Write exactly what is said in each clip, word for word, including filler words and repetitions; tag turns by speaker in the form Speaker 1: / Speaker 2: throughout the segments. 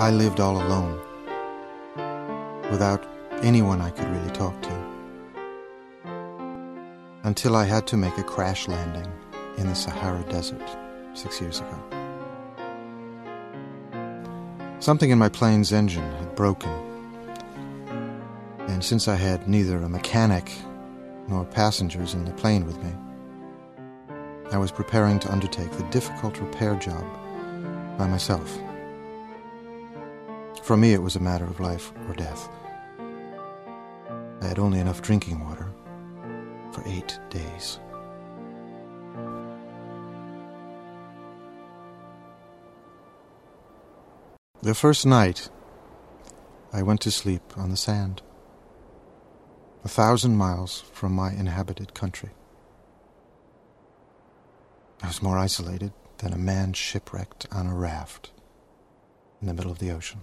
Speaker 1: I lived all alone, without anyone I could really talk to, until I had to make a crash landing in the Sahara Desert six years ago. Something in my plane's engine had broken, and since I had neither a mechanic nor passengers in the plane with me, I was preparing to undertake the difficult repair job by myself. For me, it was a matter of life or death. I had only enough drinking water for eight days. The first night, I went to sleep on the sand, a thousand miles from my inhabited country. I was more isolated than a man shipwrecked on a raft in the middle of the ocean.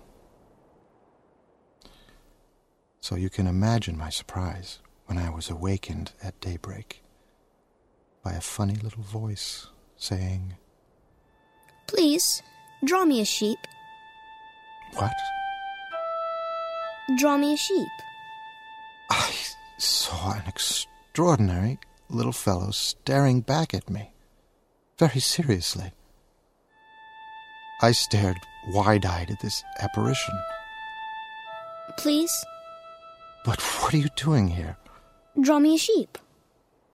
Speaker 1: So you can imagine my surprise when I was awakened at daybreak by a funny little voice saying,
Speaker 2: "Please, draw me a sheep."
Speaker 1: "What?"
Speaker 2: "Draw me a sheep."
Speaker 1: I saw an extraordinary little fellow staring back at me, very seriously. I stared wide-eyed at this apparition.
Speaker 2: "Please?"
Speaker 1: "But what are you doing here?"
Speaker 2: "Draw me a sheep."